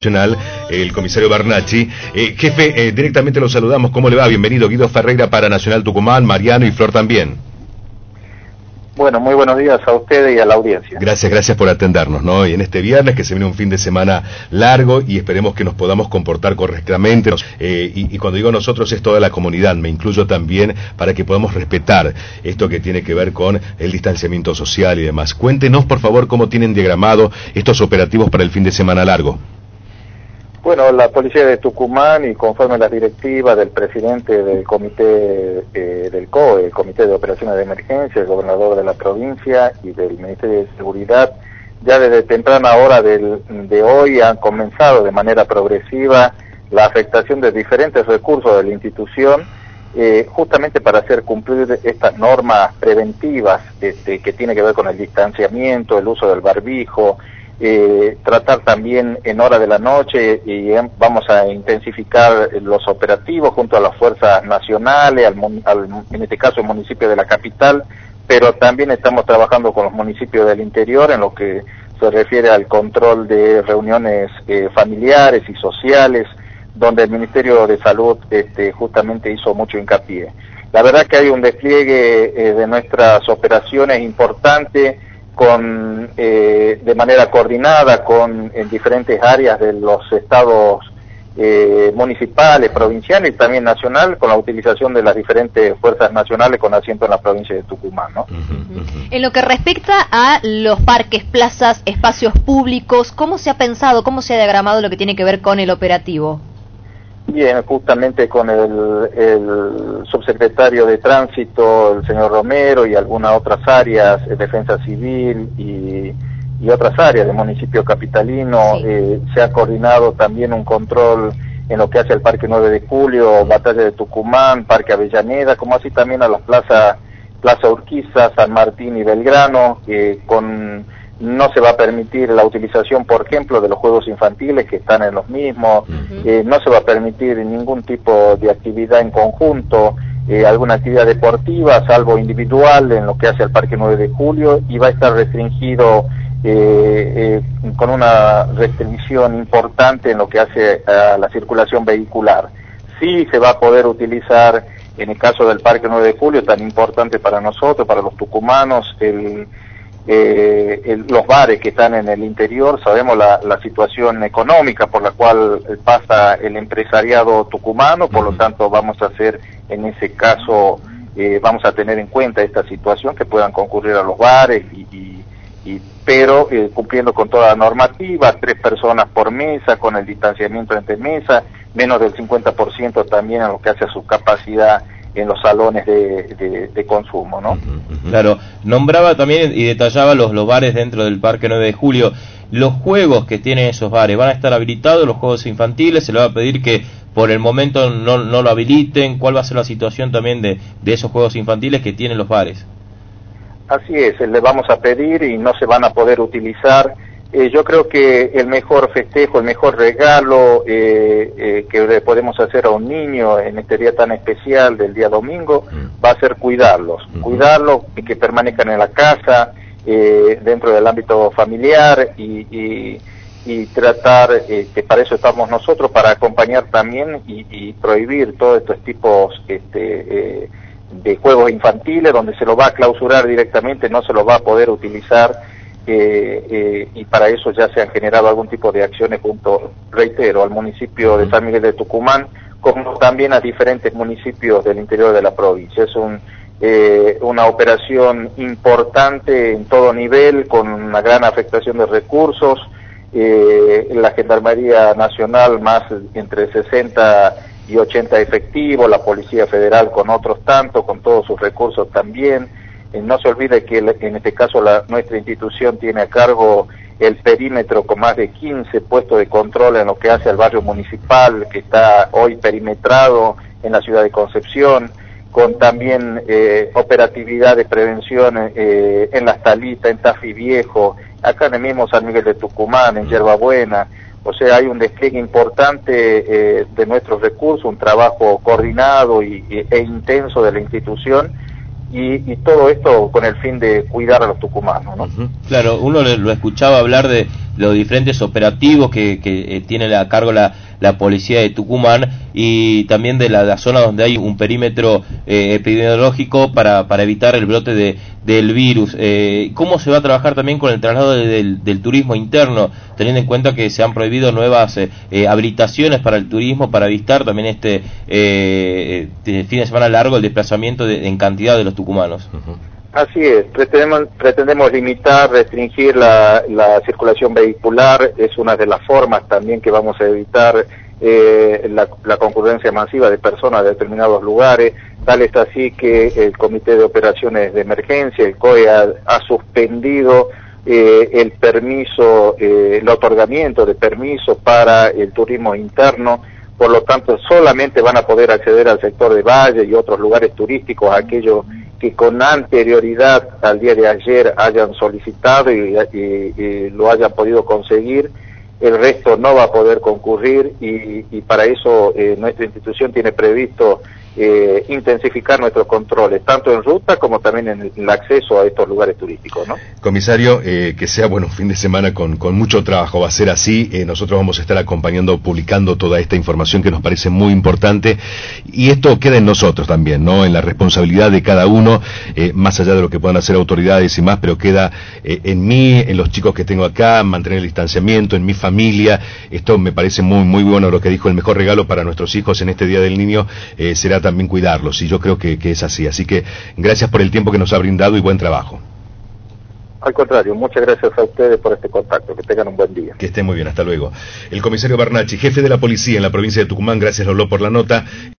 el comisario Bernacchi. Jefe, directamente lo saludamos. ¿Cómo le va? Bienvenido. Guido Ferreira para Nacional Tucumán, Mariano y Flor también. Bueno, muy buenos días a ustedes y a la audiencia. Gracias por atendernos, ¿no? Y en este viernes que se viene un fin de semana largo y esperemos que nos podamos comportar correctamente. Y cuando digo nosotros es toda la comunidad, me incluyo también, para que podamos respetar esto que tiene que ver con el distanciamiento social y demás. Cuéntenos, por favor, cómo tienen diagramado estos operativos para el fin de semana largo. Bueno, la Policía de Tucumán, y conforme a las directivas del presidente del comité del COE, el Comité de Operaciones de Emergencia, el gobernador de la provincia y del Ministerio de Seguridad, ya desde temprana hora de hoy han comenzado de manera progresiva la afectación de diferentes recursos de la institución, justamente para hacer cumplir estas normas preventivas que tiene que ver con el distanciamiento, el uso del barbijo, tratar también en hora de la noche, y vamos a intensificar los operativos junto a las fuerzas nacionales, en este caso el municipio de la capital, pero también estamos trabajando con los municipios del interior en lo que se refiere al control de reuniones familiares y sociales, donde el Ministerio de Salud justamente hizo mucho hincapié. La verdad que hay un despliegue de nuestras operaciones importante, de manera coordinada en diferentes áreas de los estados municipales, provinciales y también nacional, con la utilización de las diferentes fuerzas nacionales con asiento en la provincia de Tucumán, ¿no? En lo que respecta a los parques, plazas, espacios públicos, ¿cómo se ha pensado, cómo se ha diagramado lo que tiene que ver con el operativo? Bien, justamente con el subsecretario de Tránsito, el señor Romero, y algunas otras áreas, Defensa Civil y otras áreas del municipio capitalino, sí. Se ha coordinado también un control en lo que hace al Parque 9 de Julio, Batalla de Tucumán, Parque Avellaneda, como así también a las Plaza Urquiza, San Martín y Belgrano, no se va a permitir la utilización, por ejemplo, de los juegos infantiles que están en los mismos, no se va a permitir ningún tipo de actividad en conjunto, alguna actividad deportiva, salvo individual, en lo que hace al Parque 9 de Julio, y va a estar restringido con una restricción importante en lo que hace a la circulación vehicular. Sí se va a poder utilizar, en el caso del Parque 9 de Julio, tan importante para nosotros, para los tucumanos, los bares que están en el interior. Sabemos la situación económica por la cual pasa el empresariado tucumano, por lo tanto vamos a hacer, en ese caso, vamos a tener en cuenta esta situación, que puedan concurrir a los bares, pero cumpliendo con toda la normativa, 3 personas por mesa, con el distanciamiento entre mesas, menos del 50% también en lo que hace a su capacidad en los salones de consumo, ¿no? Claro, nombraba también y detallaba los bares dentro del Parque 9 de Julio. Los juegos que tienen esos bares, ¿van a estar habilitados los juegos infantiles? ¿Se le va a pedir que por el momento no lo habiliten? ¿Cuál va a ser la situación también de esos juegos infantiles que tienen los bares? Así es, le vamos a pedir y no se van a poder utilizar. Yo creo que el mejor festejo, el mejor regalo que le podemos hacer a un niño en este día tan especial del día domingo va a ser cuidarlos y que permanezcan en la casa, dentro del ámbito familiar, y tratar, que para eso estamos nosotros, para acompañar también y prohibir todos estos tipos de juegos infantiles, donde se lo va a clausurar directamente, no se lo va a poder utilizar. Y para eso ya se han generado algún tipo de acciones junto, reitero, al municipio de San Miguel de Tucumán, como también a diferentes municipios del interior de la provincia. Es una operación importante en todo nivel, con una gran afectación de recursos. La Gendarmería Nacional más entre 60 y 80 efectivos, la Policía Federal con otros tantos, con todos sus recursos también. No se olvide que en este caso nuestra institución tiene a cargo el perímetro con más de 15 puestos de control en lo que hace al barrio municipal, que está hoy perimetrado en la ciudad de Concepción, con también operatividad de prevención en Las Talitas, en Tafí Viejo, acá en el mismo San Miguel de Tucumán, en Yerbabuena. O sea, hay un despliegue importante de nuestros recursos, un trabajo coordinado e intenso de la institución, y todo esto con el fin de cuidar a los tucumanos, ¿no? Claro, uno lo escuchaba hablar de los diferentes operativos que tiene a cargo la policía de Tucumán, y también de la zona donde hay un perímetro epidemiológico para evitar el brote del virus. ¿Cómo se va a trabajar también con el traslado del turismo interno, teniendo en cuenta que se han prohibido nuevas habilitaciones para el turismo, para evitar también este fin de semana largo, el desplazamiento en cantidad de los tucumanos? Así es, pretendemos limitar, restringir la circulación vehicular. Es una de las formas también que vamos a evitar la concurrencia masiva de personas de determinados lugares. Tal es así que el Comité de Operaciones de Emergencia, el COE, ha suspendido el permiso, el otorgamiento de permisos para el turismo interno. Por lo tanto, solamente van a poder acceder al sector de Valle y otros lugares turísticos aquellos que con anterioridad al día de ayer hayan solicitado y lo hayan podido conseguir. El resto no va a poder concurrir y para eso nuestra institución tiene previsto intensificar nuestros controles, tanto en ruta como también en el acceso a estos lugares turísticos, ¿no? Comisario, que sea un fin de semana con mucho trabajo, va a ser así. Nosotros vamos a estar acompañando, publicando toda esta información que nos parece muy importante, y esto queda en nosotros también, ¿no? En la responsabilidad de cada uno, más allá de lo que puedan hacer autoridades y más, pero queda en mí, en los chicos que tengo acá, mantener el distanciamiento, en mi familia. Esto me parece muy bueno lo que dijo: el mejor regalo para nuestros hijos en este Día del Niño será también cuidarlos, y yo creo que es así. Así que gracias por el tiempo que nos ha brindado y buen trabajo. Al contrario, muchas gracias a ustedes por este contacto. Que tengan un buen día. Que estén muy bien, hasta luego. El comisario Bernacchi, jefe de la policía en la provincia de Tucumán, gracias Lolo por la nota.